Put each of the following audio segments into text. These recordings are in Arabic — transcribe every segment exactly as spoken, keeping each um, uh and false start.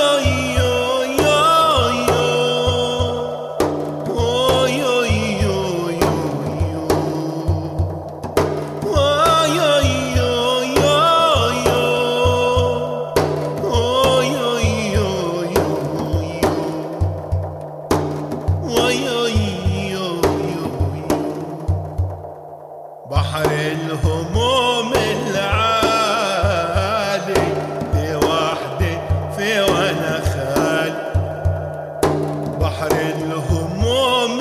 بحر الهموم العالي لوحدي في وانا خالي، بحر الهموم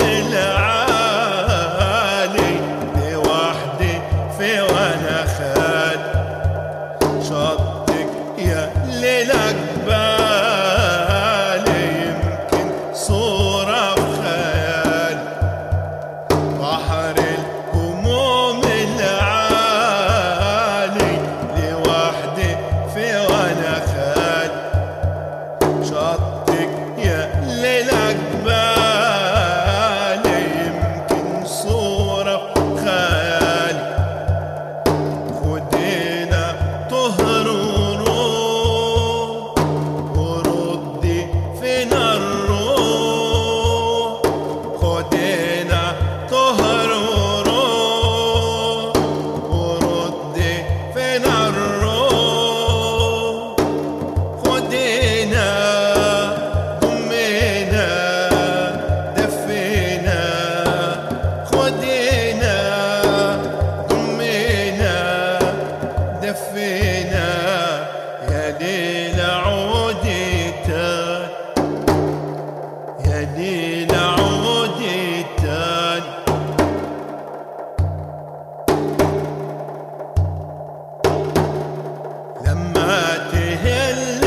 العالي لوحدي في وانا خالي، شطك يا ليلك بالي يمكن صورة في خيالي، بحر الهموم العالي لوحدي في وانا خالي، شطك يا ليلك بالي يمكن صورة في خيالي، خدينا طهر وروح وردي فينا الروح، خدينا طهر وروح وردي فينا الروح، خدينا ضمينا دفينا، خدينا ضمينا دفينا، يا ليل عودي تاني، يا ليل عودي تاني. لما تهل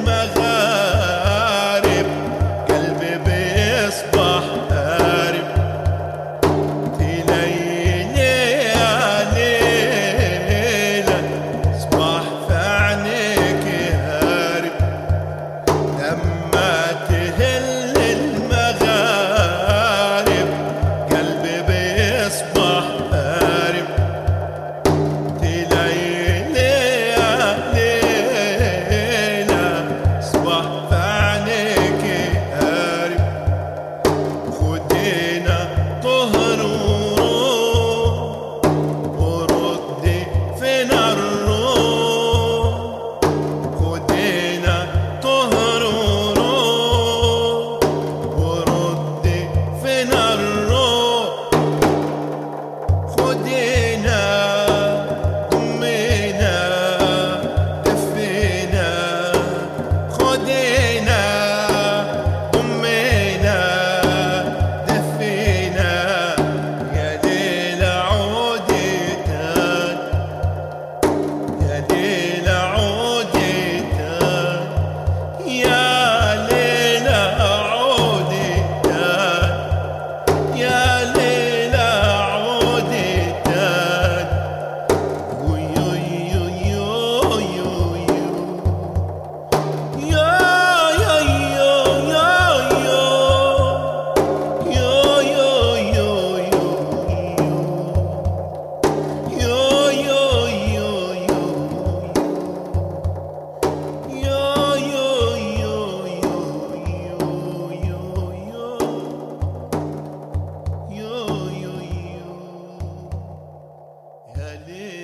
المغارب قلبي بيصبح قارب، تليلي يا ليلة صباح في عينيك هارب، لما تهل المغارب قلبي بيصبح قارب، تليلي يا ليلة صباح في عينيك هارب، خدينا طهر وروح وردي فينا الروح، خدينا طهر وروح وردي فينا الروح، خدينا ضمينا دفينا، خدينا ضمينا دفينا، يا ليل عودي تاني، يا ليل عودي تاني، يا ليل عودي تاني، يا ليل عودي تاني، ويو يو يو يو يو يا يا يو يا يو يو يو يو يو يو يو يو يو يو يو يو يو يو يو يو يو يا ليل